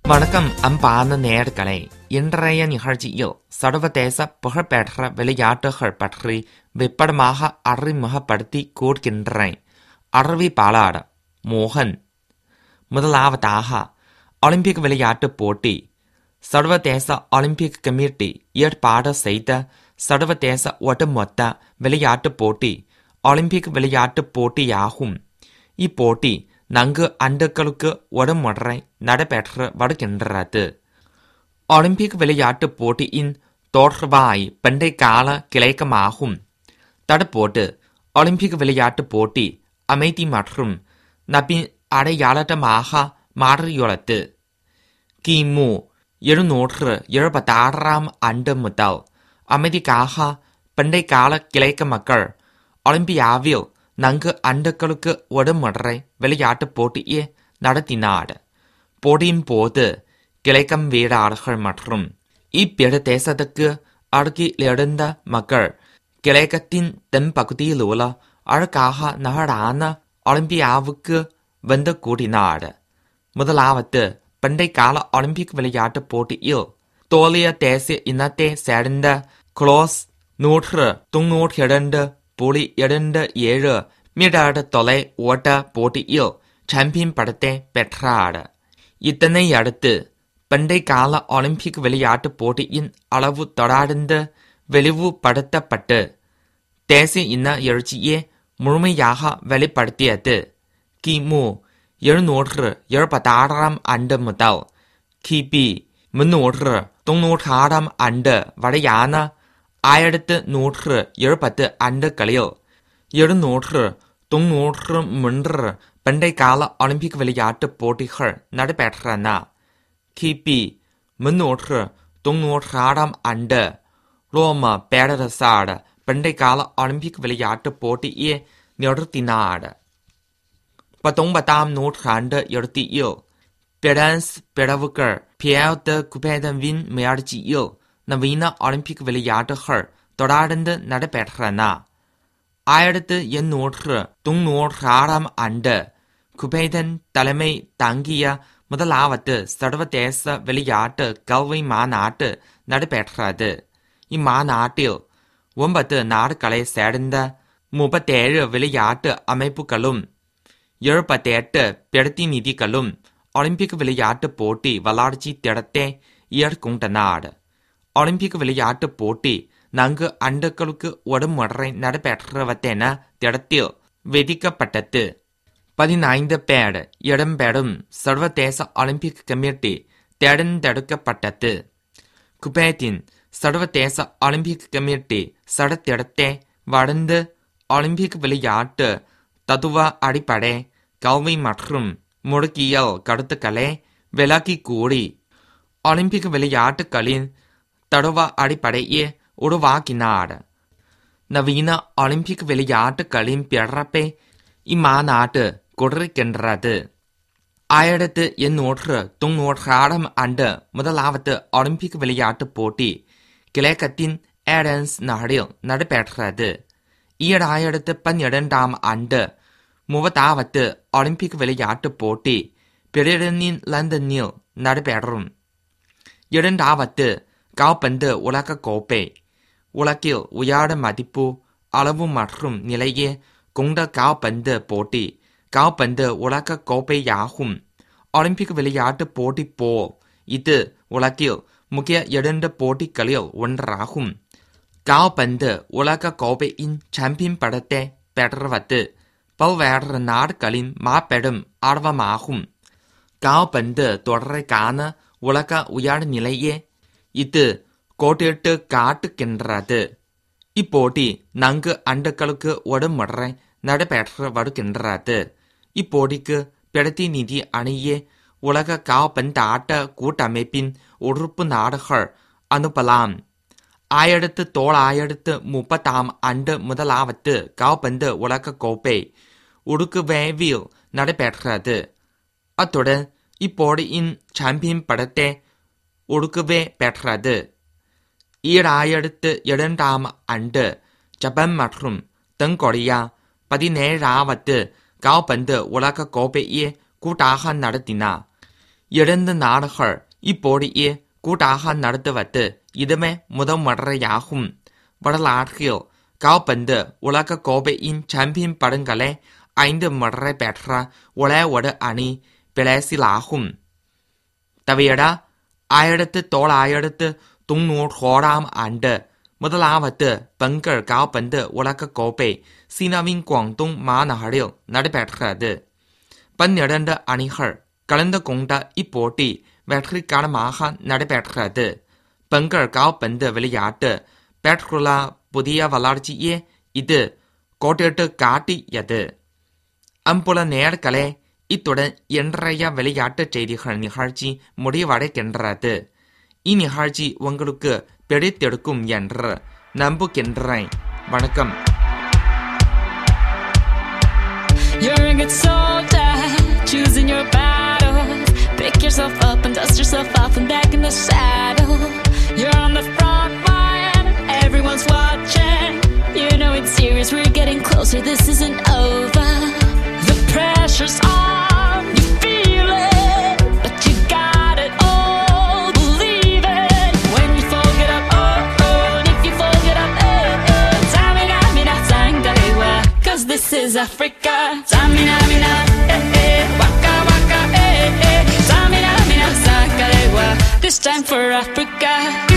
வணக்கம் அன்பான நேயர்களே, இன்றைய நிகழ்ச்சியில் சர்வதேச புகழ்பெற்ற விளையாட்டுகள் பற்றி விபரமாக அறிமுகப்படுத்தி கூறுகின்றேன். அறிவிப்பாளர் மோகன். முதலாவதாக ஒலிம்பிக் விளையாட்டுப் போட்டி. சர்வதேச ஒலிம்பிக் கமிட்டி ஏற்பாடு செய்த சர்வதேச ஒட்டுமொத்த விளையாட்டுப் போட்டி ஒலிம்பிக் விளையாட்டுப் போட்டியாகும். இப்போட்டி 4 ஆண்டுகளுக்கு ஒருமுறை நடைபெற்று வருகின்றது. ஒலிம்பிக் விளையாட்டுப் போட்டியின் தோற்றுவாய் பண்டை கால கிளைக்கமாகும். தடுப்போட்டு ஒலிம்பிக் விளையாட்டுப் போட்டி அமைதி மற்றும் நபின் அடையாளமாக மாறியுள்ளது. கிமு 776 ஆண்டு முதல் அமைதிக்காக பண்டை கால கிளைக்க மக்கள் ஒலிம்பியாவில் 4 ஆண்டுகளுக்கு ஒருமுறை விளையாட்டுப் போட்டியை நடத்தினார். போட்டியின் போது கிளைக்கம் வீரர்கள் மற்றும் இப்பிரதேசத்துக்கு அருகிலிருந்த மக்கள் கிளைக்கத்தின் தென்பகுதியில் உள்ள அழகாக நகரான ஒலிம்பியாவுக்கு வந்து கூடினார். முதலாவது பண்டை கால ஒலிம்பிக் விளையாட்டுப் போட்டியில் தோலிய தேசிய இனத்தை சேர்ந்த குளோஸ் 192.27 மீட்டர் தொலை ஓட்ட போட்டியில் சாம்பியன் பட்டத்தை பெற்றார். இதனையடுத்து பண்டை கால ஒலிம்பிக் விளையாட்டுப் போட்டியின் அளவு தொடர்ந்து விரிவுபடுத்தப்பட்டு தேசிய இன எழுச்சியை முழுமையாக வெளிப்படுத்தியது. கிமு 776 ஆண்டு முதல் கிபி 396 ஆண்டு வரையான 1170 ஆண்டுகளில் 793 பண்டை கால ஒலிம்பிக் விளையாட்டுப் போட்டிகள் நடைபெற்றன. கிபி 396 ஆண்டு ரோம பேரரசர் பண்டை கால ஒலிம்பிக் விளையாட்டுப் போட்டியை நிறுத்தினார். 19ஆம் நூற்றாண்டு இறுதியில் பிரான்ஸ் பிளவுகள் பியர் த குபேதவின் முயற்சியில் நவீன ஒலிம்பிக் விளையாட்டுகள் தொடர்ந்து நடைபெற்றன. 1896 ஆண்டு குபேதன் தலைமை தாங்கிய முதலாவது சர்வதேச விளையாட்டு கல்வி மாநாட்டு நடைபெற்றது. இம்மாநாட்டில் 9 நாடுகளை சேர்ந்த 37 விளையாட்டு அமைப்புகளும் 78 பிரதிநிதிகளும் ஒலிம்பிக் விளையாட்டுப் போட்டி வளர்ச்சி திட்டத்தை ஏற்கொண்டனர். ஒலிம்பிக் விளையாட்டுப் போட்டி 4 ஆண்டுகளுக்கு ஒருமுறை நடைபெற்றுவதென திட்டத்தில் விதிக்கப்பட்டது. 15 பேர் இடம்பெறும் சர்வதேச ஒலிம்பிக் கமிட்டி தேர்ந்தெடுக்கப்பட்டது. குபேத்தின் சர்வதேச ஒலிம்பிக் கமிட்டி சட்டத்திட்டத்தை வளர்ந்து ஒலிம்பிக் விளையாட்டு தத்துவ அடிப்படை கல்வி மற்றும் முடுக்கியல் கருத்துக்களை விளக்கி கூறி ஒலிம்பிக் விளையாட்டுகளின் தத்துவ அடிப்படையை உருவாக்கினார். நவீன ஒலிம்பிக் விளையாட்டுகளின் பிறப்பை இம்மாநாடு குறிக்கின்றது. 1896 ஆண்டு முதலாவது ஒலிம்பிக் விளையாட்டுப் போட்டி கிழக்கத்தின் ஏடன்ஸ் நகரில் நடைபெற்றது. 2012ஆம் ஆண்டு 30வது ஒலிம்பிக் விளையாட்டுப் போட்டி பிரிட்டனின் லண்டனில் நடைபெறும். 2வது கால்பந்து உலக கோப்பை உலகில் உயர் மதிப்பு அளவு மற்றும் நிலையை கொண்ட கால்பந்து போட்டி கால்பந்து உலக கோப்பையாகும். ஒலிம்பிக் விளையாட்டுப் போட்டி போல் இது உலகில் முக்கிய 2 போட்டிகளில் ஒன்றாகும். கால்பந்து உலக கோப்பையின் சாம்பியன் பட்டத்தை பெறுவது பல்வேறு நாடுகளின் மாபெரும் ஆர்வமாகும். கால்பந்து தொடரைக்கான உலக உயர்நிலையை இது கோடிட்டு காட்டுகின்றது. இப்போட்டி 4 ஆண்டுகளுக்கு ஒருமுறை நடைபெற்று வருகின்றது. இப்போட்டிக்கு பிரதிநிதி அணியை உலக கால்பந்தாட்ட கூட்டமைப்பின் உறுப்பு நாடுகள் அனுப்பலாம். 1930ஆம் ஆண்டு முதலாவது கால்பந்து உலக கோப்பை உருகுவேவில் நடைபெற்றது. அத்துடன் இப்போட்டியின் சாம்பியன் பட்டத்தை உருகுவே பெற்றது. 2002ஆம் ஆண்டு ஜப்பான் மற்றும் தென்கொரியா 17வது கால்பந்து உலக கோப்பையை கூட்டாக நடத்தின. இரண்டு நாடுகள் இப்போட்டியை கூட்டாக நடத்துவது இதுவே முதல் முறையாகும். வரலாற்றில் கால்பந்து உலக கோப்பையின் சாம்பியன் பட்டங்களை 5 முறை பெற்ற ஒரே ஒரு அணி பிரேசிலாகும். தவிர 1991 ஆண்டு முதலாவது பெண்கள் கால்பந்து உலக கோப்பை சீனாவின் குவாங்டோங் மாநகரில் நடைபெற்றது. 12 அணிகள் கலந்து கொண்ட இப்போட்டி வெற்றிகரமாக நடைபெற்றது. பெண்கள் கால்பந்து விளையாட்டு பெற்றுள்ள புதிய வளர்ச்சியை இது கோடிட்டு காட்டியது. அன்புள்ள நேயர்களே, இத்துடன் இன்றைய விளையாட்டு செய்திகள் நிகழ்ச்சி முடிவடைகின்றது. இந்நிகழ்ச்சி உங்களுக்கு பிடித்திருக்கும் என்று நம்புகின்றேன். வணக்கம். You're a good soldier, choosing your battle. Pick yourself up and dust yourself off and back in the saddle. You're on the front line, everyone's watching. You know it's serious, we're getting closer, this isn't over. The pressure's on, you feel it, but you got it all, believe it. When you fall, get up, oh, oh, and if you fall, get up, eh, eh. Samina, mina, sangalewa, 'cause this is Africa. Samina, mina, eh, eh, waka, waka, eh, eh. Samina, mina, sangalewa, this time for Africa.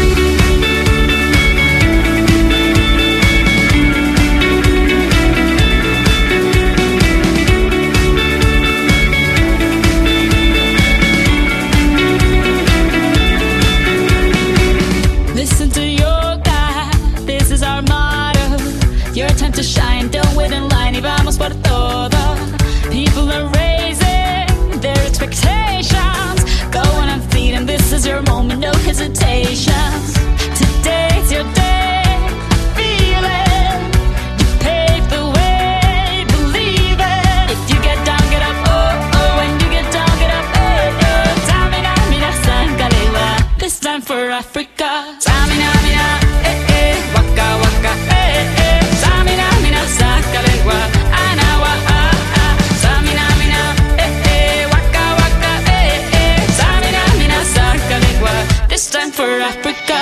Listen to your God, this is our motto. Your time to shine, don't wait in line, y vamos por todo. People are raising their expectations. Go on and feed them, this is your moment, no hesitations. Today's your day, feel it. You pave the way, believe it. If you get down, get up, oh, oh. When you get down, get up, eh, eh. Samina, mina, sangalewa, this time for Africa. Samina, mina, eh, eh, waka, waka, eh, eh. Samina, mina, sangalewa, anawa, ah, ah. Samina, mina, eh, eh, waka, waka, eh, eh. Samina, mina, sangalewa, this time for Africa.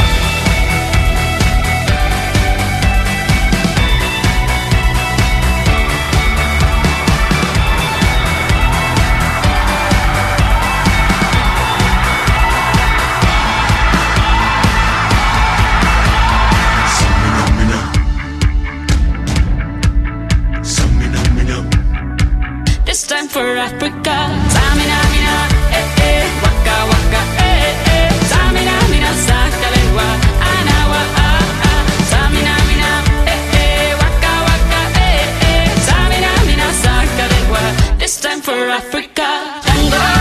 This time for Africa. Samina, mina, eh, eh, waka, waka, eh, eh. Samina, mina, sangalewa, anawa, ah, ah. Samina, mina, eh, eh, waka, waka, eh, eh. Samina, mina, sangalewa, this time for Africa. Tango.